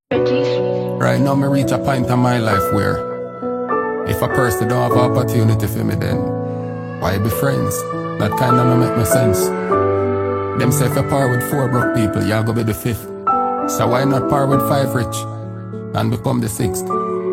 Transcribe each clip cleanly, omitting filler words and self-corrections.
Right now, me reach a point in my life where if a person don't have opportunity for me, then why be friends? That kinda don't make no sense. Them say if you par with 4 broke people, you'll go be the 5th. So why not par with 5 rich and become the 6th?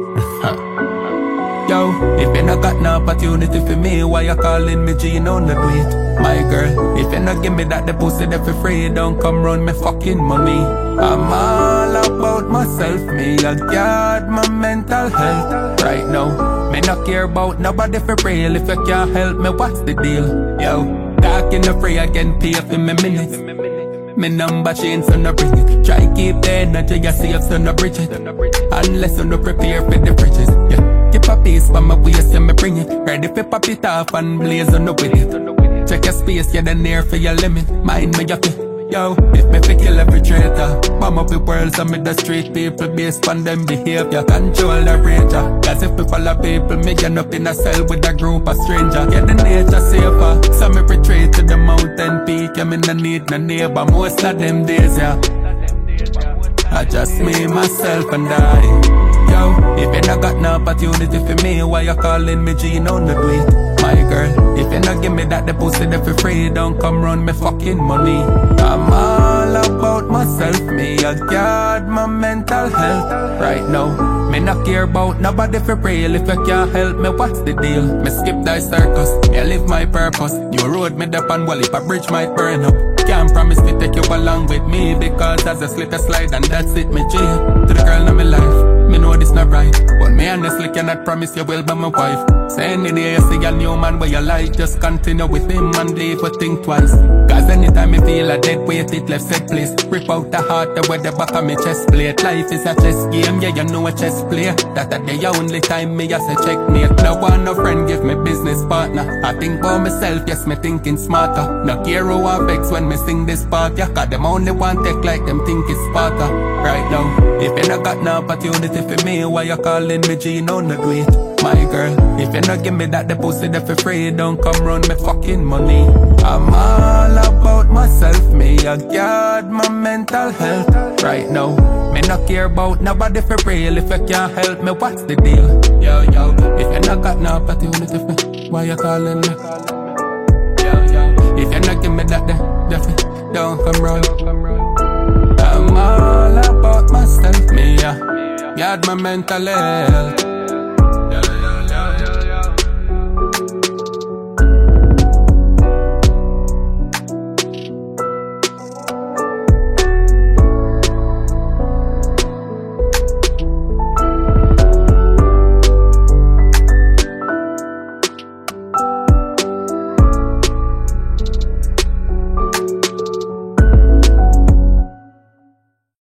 Yo, if you not got no opportunity for me, why you calling me Gino? No do it, my girl. If you not give me that the pussy that for free, don't come run me fucking money. I'm all about myself, me I guard my mental health. Right now, me not care about nobody for real. If you can't help me, what's the deal? Yo, talking the free again, pay for me minutes. Me number change, so no bring it. Try keep the energy, you safe, so no bridge it. Unless you no prepare for the bridges, yeah. Keep a piece for my waist, yeah, me bring it. Ready for pop it off and blaze on the with it. Check your space, yeah, then near for your limit. Mind me, yucky. Yo, if me fi kill every traitor, bomb up the world, so me the street people based on them behavior. Control the rager, cause if me follow people, me end up in a cell with a group of strangers. Get the nature safer, so me retreat to the mountain peak. Yeah, me no need no neighbor, most of them days, yeah. I just me, myself and I. Yo, if you not got no opportunity for me, why you calling me Gino? No do it, my girl. If you not give me that the pussy that for free, don't come run me fucking money. I'm all about myself, me I guard my mental health. Right now, me not care about nobody for real. If you can't help me, what's the deal? Me skip that circus, me I live my purpose. New road me up and well if a bridge might burn up. Can't promise me take you along with me, because as I slip a slide and that's it, me jail. To the girl in my life, me know this not right, but me honestly cannot promise you will be my wife. Say any day you see a new man where you like, just continue with him and leave but think twice. Cause anytime me feel a dead weight, it left set place. Rip out the heart, the way the back of me chest plate. Life is a chess game, yeah you know a chess player. That the only time me I say checkmate. No one no friend give me business partner. I think for myself, yes me thinking smarter. No care who I vex when me sing this part, yeah. Cause them only want take like them think it's sparker. Right now, if you not got no opportunity for me, why you calling me Gino? No do it, my girl. If you not give me that the pussy that for free, don't come run me fucking money. I'm all about myself, me I guard my mental health. Right now, me not care about nobody for real. If you can't help me, what's the deal? Yo, yo, if you not got no opportunity for me, why you calling me? Yo, yo, if you not give me that the don't come run. I'm all about myself, me, yeah. Guard my mental health.